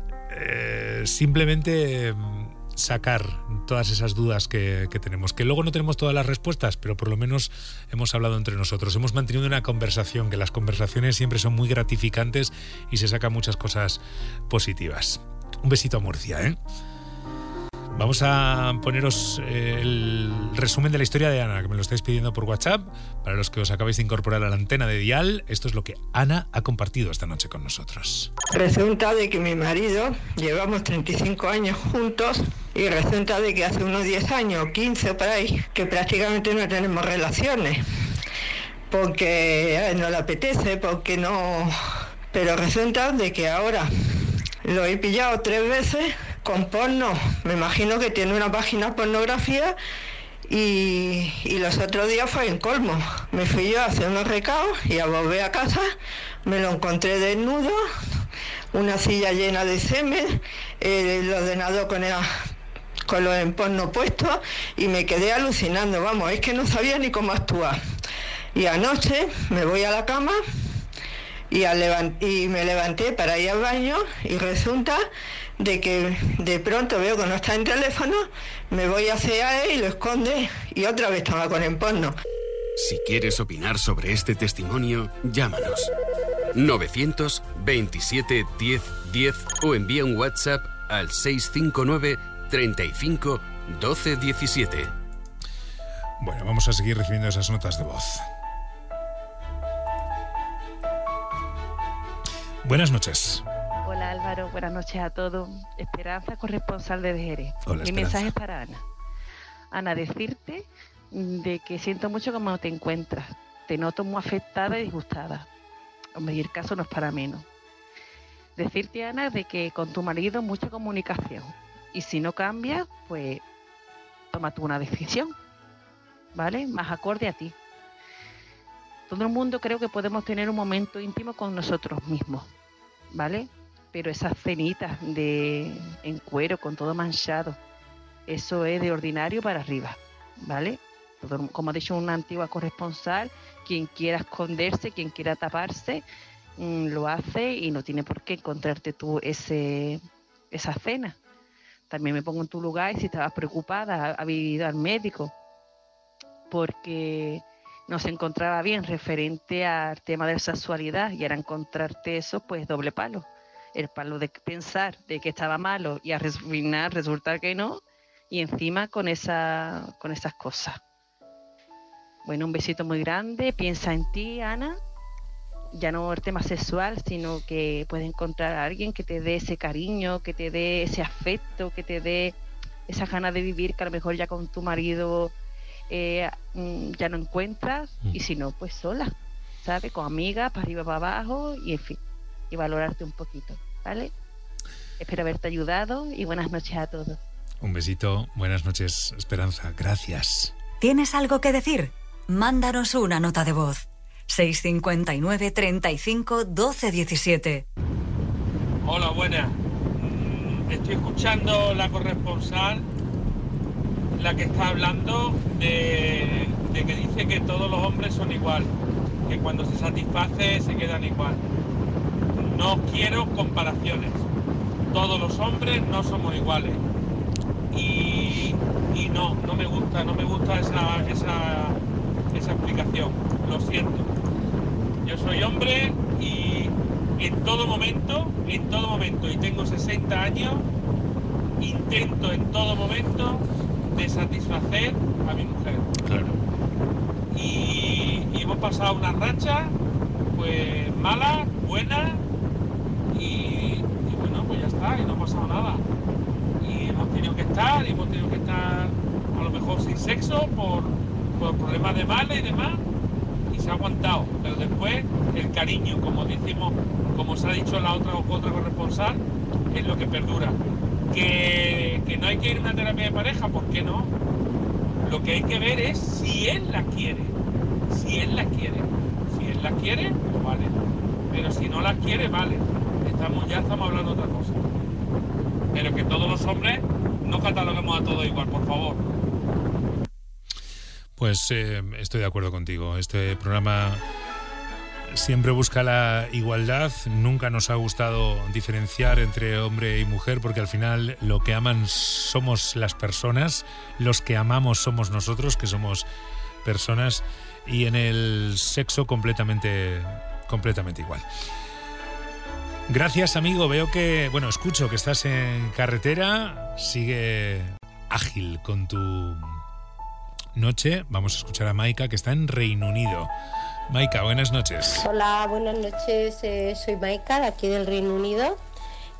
eh, simplemente sacar todas esas dudas que, que tenemos, que luego no tenemos todas las respuestas, pero por lo menos hemos hablado entre nosotros, hemos mantenido una conversación, que las conversaciones siempre son muy gratificantes y se sacan muchas cosas positivas. Un besito a Murcia, ¿eh? Vamos a poneros eh, el resumen de la historia de Ana, que me lo estáis pidiendo por WhatsApp. Para los que os acabáis de incorporar a la antena de Dial, esto es lo que Ana ha compartido esta noche con nosotros. Resulta de que mi marido, llevamos treinta y cinco años juntos Y resulta de que hace unos diez años, quince por ahí, que prácticamente no tenemos relaciones. Porque a él no le apetece, porque no... Pero resulta de que ahora lo he pillado tres veces con porno. Me imagino que tiene una página de pornografía y, y los otros días fue en colmo. Me fui yo a hacer unos recados y a volver a casa me lo encontré desnudo, una silla llena de semen, el ordenador con el, con los en porno puestos y me quedé alucinando. Vamos, es que no sabía ni cómo actuar. Y anoche me voy a la cama y, al levant- y me levanté para ir al baño y resulta de que de pronto veo que no está en teléfono, me voy hacia él y lo esconde y otra vez estaba con el porno. Si quieres opinar sobre este testimonio, llámanos. novecientos veintisiete diez diez o envía un WhatsApp al seiscientos cincuenta y nueve treinta y cinco doce diecisiete. Bueno, vamos a seguir recibiendo esas notas de voz. Buenas noches. Hola Álvaro, buenas noches a todos. Esperanza, corresponsal de Jerez. Hola, Mi Esperanza. mensaje es para Ana. Ana, decirte de que siento mucho cómo te encuentras. Te noto muy afectada y disgustada. Hombre, y el caso no es para menos. Decirte, Ana, de que con tu marido mucha comunicación. Y si no cambia, pues toma tú una decisión, ¿vale? Más acorde a ti. Todo el mundo creo que podemos tener un momento íntimo con nosotros mismos, ¿vale? Pero esas cenitas de en cuero con todo manchado, eso es de ordinario para arriba, ¿vale? Todo, como ha dicho una antigua corresponsal, quien quiera esconderse, quien quiera taparse, mmm, lo hace y no tiene por qué encontrarte tú ese, esa cena. También me pongo en tu lugar y si estabas preocupada, había ido al médico porque no se encontraba bien referente al tema de la sexualidad y era encontrarte eso, pues doble palo. El palo de pensar de que estaba malo y al final resulta que no, y encima con, esa, con esas cosas. Bueno, un besito muy grande, piensa en ti, Ana, ya no el tema sexual, sino que puedes encontrar a alguien que te dé ese cariño, que te dé ese afecto, que te dé esa ganas de vivir que a lo mejor ya con tu marido eh, ya no encuentras, y si no, pues sola, ¿sabes? Con amigas, para arriba, para abajo, y en fin, y valorarte un poquito, ¿vale? Espero haberte ayudado y buenas noches a todos. Un besito, buenas noches, Esperanza, gracias. ¿Tienes algo que decir? Mándanos una nota de voz. seiscientos cincuenta y nueve treinta y cinco doce diecisiete. Hola, buenas. Estoy escuchando la corresponsal, la que está hablando de, de que dice que todos los hombres son igual, que cuando se satisface se quedan igual. No quiero comparaciones. Todos los hombres no somos iguales. Y, y no, no me gusta, no me gusta esa, esa, esa explicación. Lo siento. Yo soy hombre y en todo momento, en todo momento, y tengo sesenta años, intento en todo momento de satisfacer a mi mujer. Claro. Y, y hemos pasado una racha, pues mala, buena, y, y bueno, pues ya está, y no ha pasado nada. Y hemos tenido que estar, y hemos tenido que estar a lo mejor sin sexo por, por problemas de mala y demás, y se ha aguantado. Pero después el cariño, como decimos, como se ha dicho la otra otra corresponsal, es lo que perdura. Que, que no hay que ir a una terapia de pareja, ¿por qué no? Lo que hay que ver es si él la quiere. Si él la quiere. Si él la quiere, pues vale. Pero si no la quiere, vale. Estamos, ya estamos hablando de otra cosa. Pero que todos los hombres no cataloguemos a todos igual, por favor. Pues eh, estoy de acuerdo contigo. Este programa siempre busca la igualdad. Nunca nos ha gustado diferenciar entre hombre y mujer, porque al final lo que aman somos las personas, los que amamos somos nosotros, que somos personas, y en el sexo completamente, completamente igual. Gracias, amigo. Veo que, bueno, escucho que estás en carretera. Sigue ágil con tu noche. Vamos a escuchar a Maika, que está en Reino Unido. Maika, buenas noches. Hola, buenas noches. Eh, soy Maika, de aquí del Reino Unido.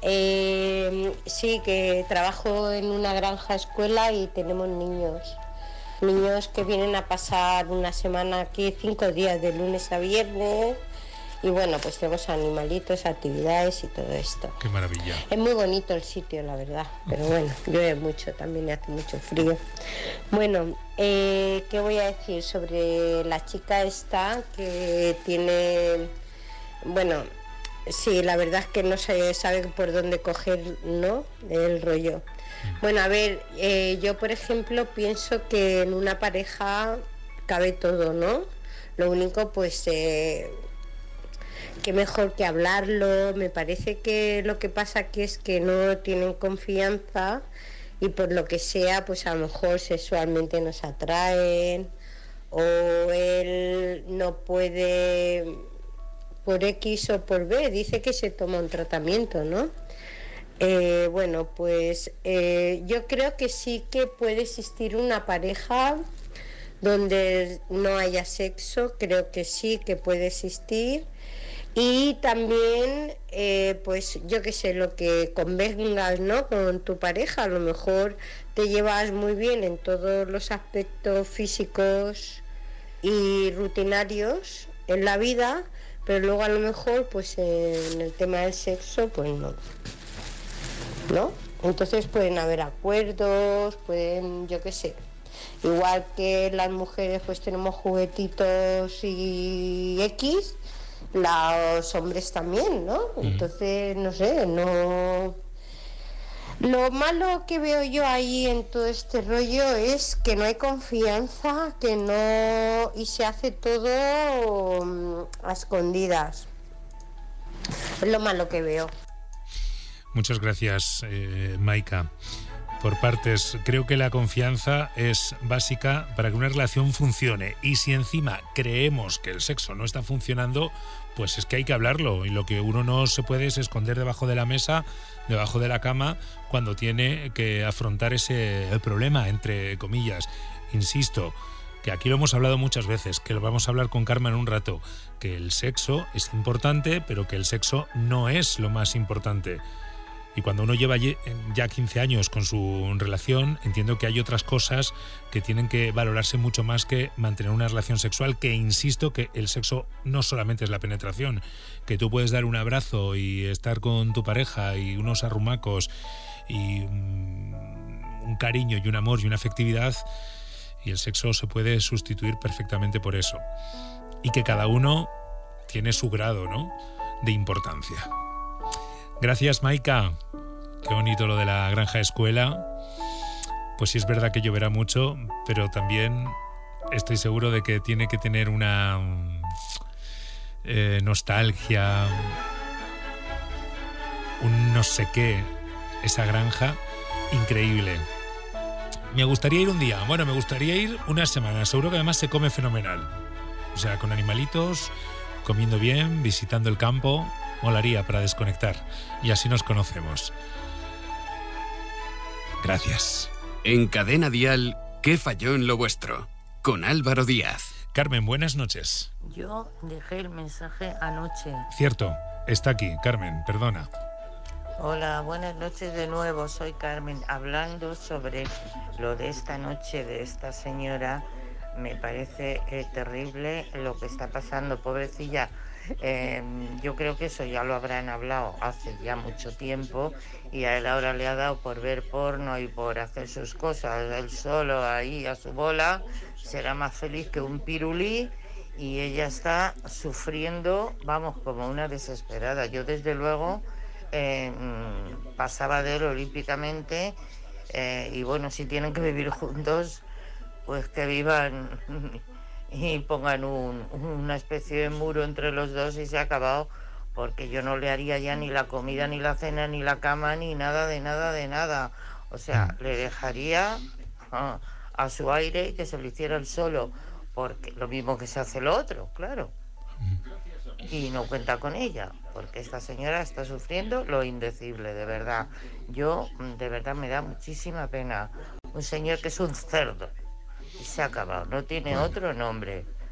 Eh, sí, que trabajo en una granja escuela y tenemos niños. Niños que vienen a pasar una semana aquí, cinco días, de lunes a viernes. Y bueno, pues tenemos animalitos, actividades y todo esto. Qué maravilla. Es muy bonito el sitio, la verdad. Pero bueno, llueve mucho, también hace mucho frío. Bueno, eh, ¿qué voy a decir sobre la chica esta que tiene... Bueno, sí, la verdad es que no se sabe por dónde coger, ¿no?, el rollo. Bueno, a ver, eh, yo por ejemplo pienso que en una pareja cabe todo, ¿no? Lo único, pues... Eh, que mejor que hablarlo. Me parece que lo que pasa aquí es que no tienen confianza y por lo que sea, pues a lo mejor sexualmente nos atraen, o él no puede por X o por B, dice que se toma un tratamiento, ¿no? Eh, bueno, pues eh, yo creo que sí que puede existir una pareja donde no haya sexo, creo que sí que puede existir. Y también, eh, pues yo qué sé, lo que convengas, ¿no?, con tu pareja. A lo mejor te llevas muy bien en todos los aspectos físicos y rutinarios en la vida, pero luego a lo mejor, pues en el tema del sexo, pues no, ¿no? Entonces pueden haber acuerdos, pueden, yo qué sé. Igual que las mujeres pues tenemos juguetitos y X, los hombres también, ¿no? Entonces, no sé, no... Lo malo que veo yo ahí en todo este rollo es que no hay confianza, que no... y se hace todo um, a escondidas. Es lo malo que veo. Muchas gracias, eh, Maika. Por partes, creo que la confianza es básica para que una relación funcione. Y si encima creemos que el sexo no está funcionando, pues es que hay que hablarlo. Y lo que uno no se puede es esconder debajo de la mesa, debajo de la cama, cuando tiene que afrontar ese problema, entre comillas. Insisto, que aquí lo hemos hablado muchas veces, que lo vamos a hablar con Karma en un rato, que el sexo es importante, pero que el sexo no es lo más importante. Y cuando uno lleva ya quince años con su relación, entiendo que hay otras cosas que tienen que valorarse mucho más que mantener una relación sexual, que insisto que el sexo no solamente es la penetración, que tú puedes dar un abrazo y estar con tu pareja y unos arrumacos y un cariño y un amor y una afectividad, y el sexo se puede sustituir perfectamente por eso. Y que cada uno tiene su grado, ¿no?, de importancia. Gracias, Maika. Qué bonito lo de la granja escuela. Pues sí, es verdad que lloverá mucho, pero también estoy seguro de que tiene que tener una eh, nostalgia, un no sé qué, esa granja increíble. Me gustaría ir un día, bueno, me gustaría ir una semana. Seguro que además se come fenomenal. O sea, con animalitos, comiendo bien, visitando el campo. Molaría para desconectar, y así nos conocemos. Gracias. En Cadena Dial, ¿qué falló en lo vuestro? Con Álvaro Díaz. Carmen, buenas noches. Yo dejé el mensaje anoche. Cierto, está aquí, Carmen, perdona. Hola, buenas noches de nuevo, soy Carmen. Hablando sobre lo de esta noche de esta señora, me parece eh, terrible lo que está pasando, pobrecilla. Eh, yo creo que eso ya lo habrán hablado hace ya mucho tiempo, y a él ahora le ha dado por ver porno y por hacer sus cosas él solo ahí a su bola. Será más feliz que un pirulí, y ella está sufriendo, vamos, como una desesperada. Yo desde luego eh, pasaba de él olímpicamente, eh, y bueno, si tienen que vivir juntos, pues que vivan y pongan un, una especie de muro entre los dos y se ha acabado, porque yo no le haría ya ni la comida, ni la cena, ni la cama, ni nada de nada de nada. O sea, le dejaría a, a su aire y que se lo hiciera él solo, porque lo mismo que se hace el otro, claro. Y no cuenta con ella, porque esta señora está sufriendo lo indecible, de verdad. Yo, de verdad, me da muchísima pena. Un señor que es un cerdo. Y se ha acabado, no tiene otro nombre,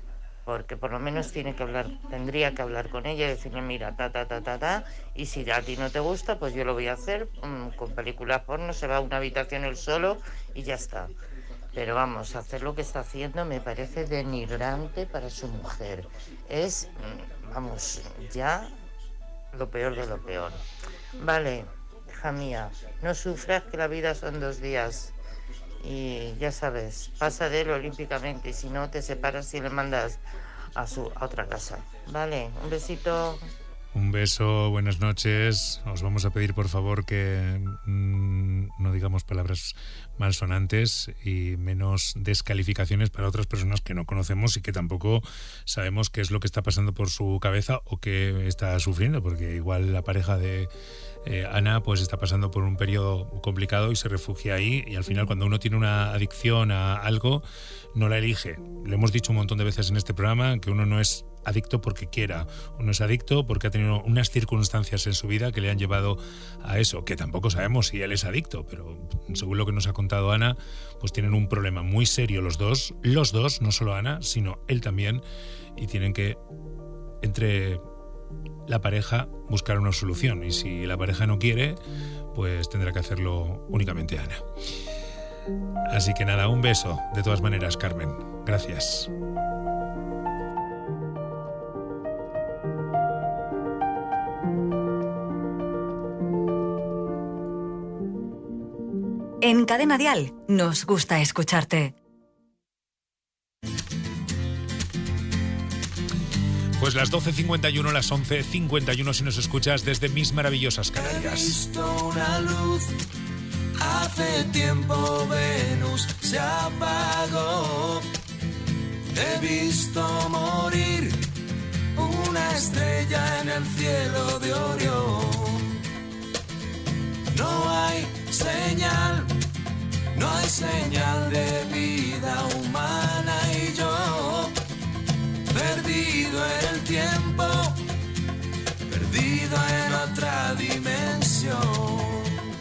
porque por lo menos tiene que hablar, tendría que hablar con ella y decirle, mira, ta, ta, ta, ta, ta, y si a ti no te gusta, pues yo lo voy a hacer, mmm, con películas porno, se va a una habitación él solo y ya está. Pero vamos, hacer lo que está haciendo me parece denigrante para su mujer. Es, vamos, ya lo peor de lo peor. Vale, hija mía, no sufras, que la vida son dos días. Y ya sabes, pasa de él olímpicamente, y si no te separas y le mandas a su a otra casa. Vale, un besito. Un beso, buenas noches. Os vamos a pedir por favor que mmm, no digamos palabras malsonantes y menos descalificaciones para otras personas que no conocemos y que tampoco sabemos qué es lo que está pasando por su cabeza o qué está sufriendo, porque igual la pareja de eh, Ana pues está pasando por un periodo complicado y se refugia ahí, y al final cuando uno tiene una adicción a algo no la elige. Lo hemos dicho un montón de veces en este programa, que uno no es adicto porque quiera, uno es adicto porque ha tenido unas circunstancias en su vida que le han llevado a eso, que tampoco sabemos si él es adicto, pero según lo que nos ha contado Ana, pues tienen un problema muy serio los dos, los dos, no solo Ana, sino él también, y tienen que, entre la pareja, buscar una solución, y si la pareja no quiere, pues tendrá que hacerlo únicamente Ana. Así que nada, un beso, de todas maneras, Carmen. Gracias. En Cadena Dial nos gusta escucharte. Pues las doce cincuenta y uno, las once cincuenta y uno si nos escuchas desde mis maravillosas Canarias. He visto una luz, hace tiempo Venus se apagó. He visto morir una estrella en el cielo de Orión. No hay señal, no hay señal de vida humana, y yo, perdido en el tiempo, perdido en otra dimensión.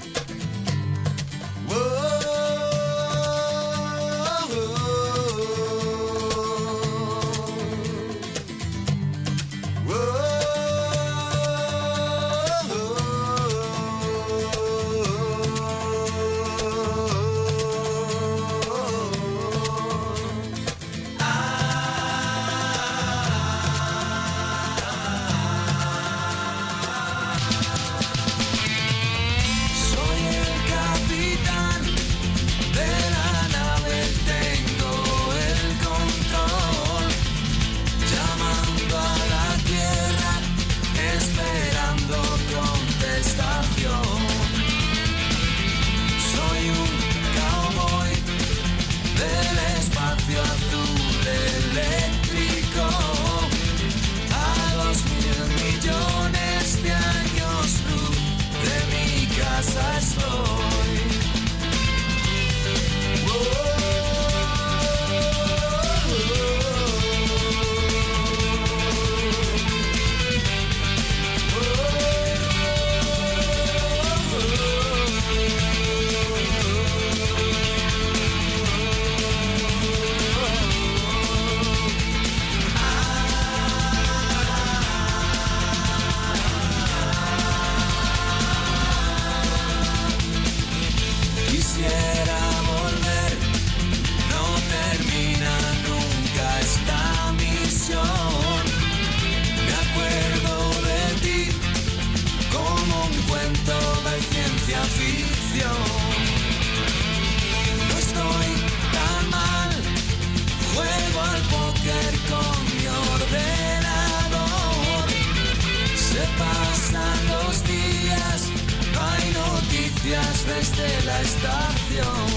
Desde la estación.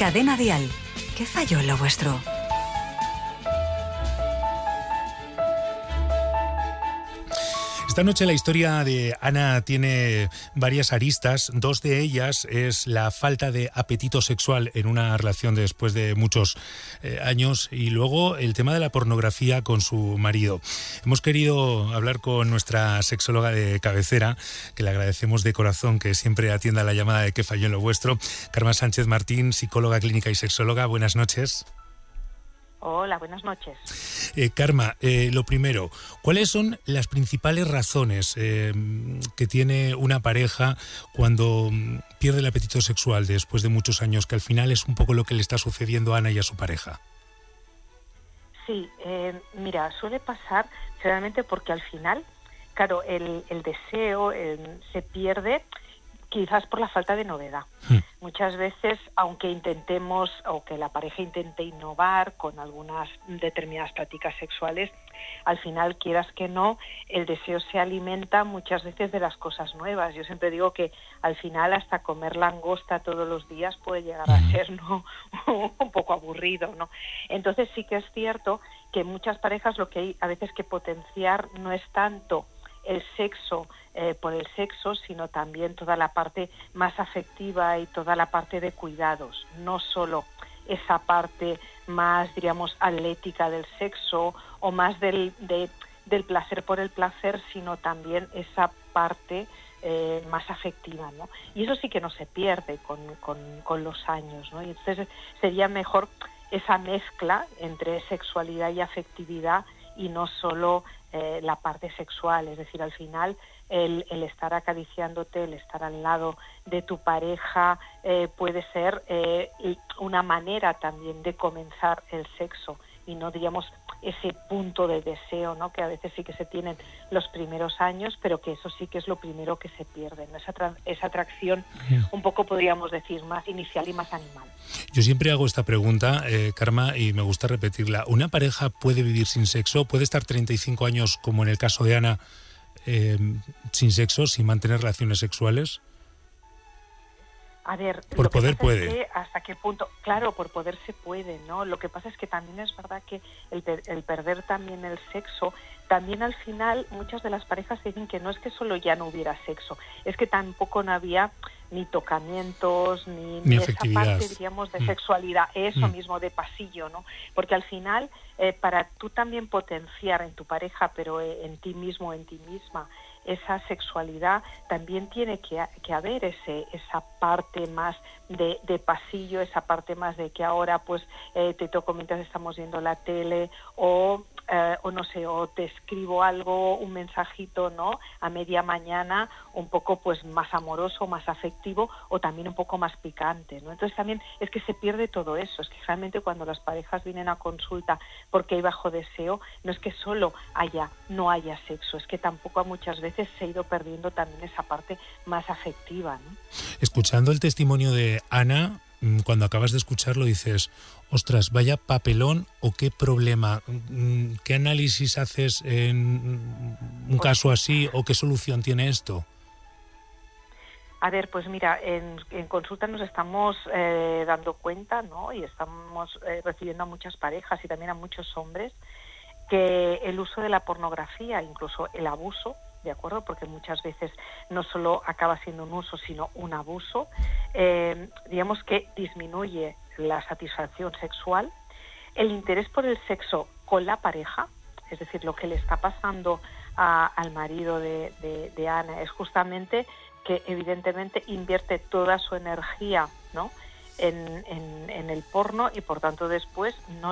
Cadena Dial. ¿Qué falló en lo vuestro? Esta noche la historia de Ana tiene varias aristas. Dos de ellas es la falta de apetito sexual en una relación después de muchos eh, años, y luego el tema de la pornografía con su marido. Hemos querido hablar con nuestra sexóloga de cabecera, que le agradecemos de corazón que siempre atienda la llamada de ¿Qué falló en lo vuestro? Karma Sánchez Martín, psicóloga clínica y sexóloga. Buenas noches. Hola, buenas noches. Eh, Karma, eh, lo primero, ¿cuáles son las principales razones eh, que tiene una pareja cuando pierde el apetito sexual después de muchos años, que al final es un poco lo que le está sucediendo a Ana y a su pareja? Sí, eh, mira, suele pasar generalmente porque al final, claro, el, el deseo eh, se pierde quizás por la falta de novedad. Mm. Muchas veces, aunque intentemos o que la pareja intente innovar con algunas determinadas prácticas sexuales, al final, quieras que no, el deseo se alimenta muchas veces de las cosas nuevas. Yo siempre digo que al final hasta comer langosta todos los días puede llegar a ser, ¿no?, un poco aburrido, ¿no? Entonces sí que es cierto que en muchas parejas lo que hay a veces que potenciar no es tanto el sexo eh, por el sexo, sino también toda la parte más afectiva y toda la parte de cuidados, no solo esa parte más, diríamos, atlética del sexo o más del, de, del placer por el placer, sino también esa parte eh, más afectiva, ¿no? Y eso sí que no se pierde con, con, con los años, ¿no? Y entonces sería mejor esa mezcla entre sexualidad y afectividad y no solo eh, la parte sexual. Es decir, al final el, el estar acariciándote, el estar al lado de tu pareja eh, puede ser eh, una manera también de comenzar el sexo y no, digamos, ese punto de deseo, ¿no?, que a veces sí que se tienen los primeros años, pero que eso sí que es lo primero que se pierde, ¿no? Esa, tra- esa atracción un poco, podríamos decir, más inicial y más animal. Yo siempre hago esta pregunta, eh, Karma, y me gusta repetirla. ¿Una pareja puede vivir sin sexo? ¿Puede estar treinta y cinco años, como en el caso de Ana, eh, sin sexo, sin mantener relaciones sexuales? A ver, por lo que poder pasa puede. Es que hasta qué punto, claro, por poder se puede, ¿no? Lo que pasa es que también es verdad que el, per- el perder también el sexo, también al final muchas de las parejas dicen que no es que solo ya no hubiera sexo, es que tampoco no había ni tocamientos, ni, ni ni esa parte, diríamos, de mm. sexualidad, eso mm. mismo de pasillo, ¿no? Porque al final, eh, para tú también potenciar en tu pareja, pero eh, en ti mismo, en ti misma, esa sexualidad, también tiene que, que haber ese esa parte más de, de pasillo, esa parte más de que ahora pues eh, te toco mientras estamos viendo la tele o, eh, o no sé, o te escribo algo, un mensajito, ¿no?, a media mañana, un poco pues más amoroso, más afectivo o también un poco más picante, ¿no? Entonces también es que se pierde todo eso, es que realmente cuando las parejas vienen a consulta porque hay bajo deseo, no es que solo haya, no haya sexo, es que tampoco muchas veces se ha ido perdiendo también esa parte más afectiva, ¿no? Escuchando el testimonio de Ana, cuando acabas de escucharlo dices, ostras, vaya papelón o qué problema, ¿qué análisis haces en un caso así o qué solución tiene esto? A ver, pues mira, en, en consulta nos estamos eh, dando cuenta, ¿no?, y estamos eh, recibiendo a muchas parejas y también a muchos hombres que el uso de la pornografía, incluso el abuso, ¿de acuerdo? Porque muchas veces no solo acaba siendo un uso, sino un abuso, eh, digamos que disminuye la satisfacción sexual, el interés por el sexo con la pareja, es decir, lo que le está pasando a, al marido de, de, de Ana es justamente que evidentemente invierte toda su energía, ¿no?, en, en, en el porno y por tanto después no